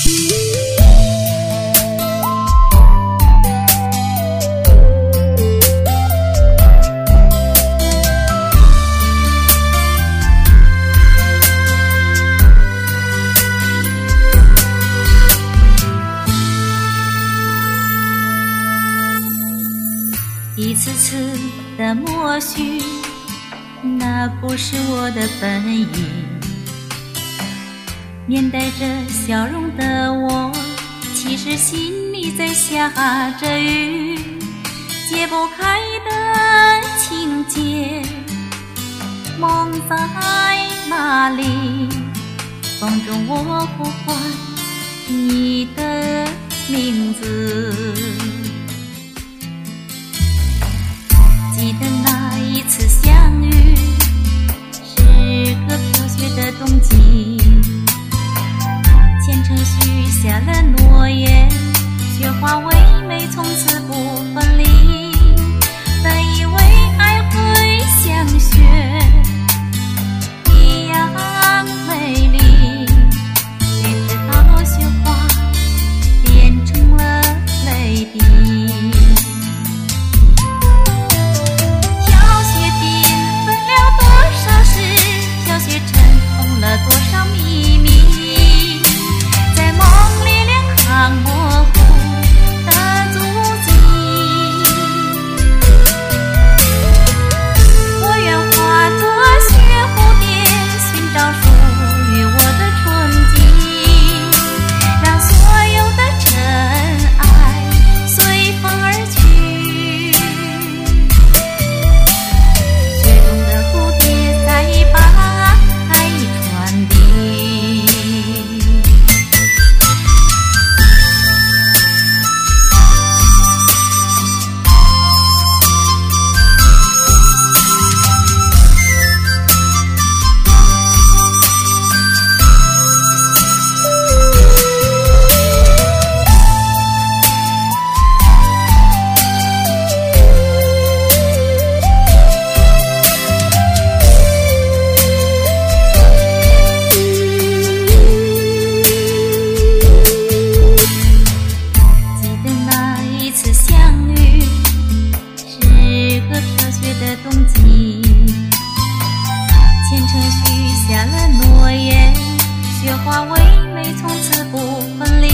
一次次的默许，那不是我的本意。面带着笑容的我，其实心里在下着雨。解不开的情结，梦在哪里？风中我呼唤你的名字。记得那一次相遇，是个飘雪的冬季，虔诚许下了诺言，雪花唯美，从此不分离。本以为爱会像雪一样美丽，谁知道雪花变成了泪滴。多少秘密在梦里两行模糊的足迹，我愿化作雪蝴蝶，寻找属于我的纯净，让所有的尘埃随风而去。雪中的蝴蝶在把虔诚许下了诺言，雪花唯美，从此不分离。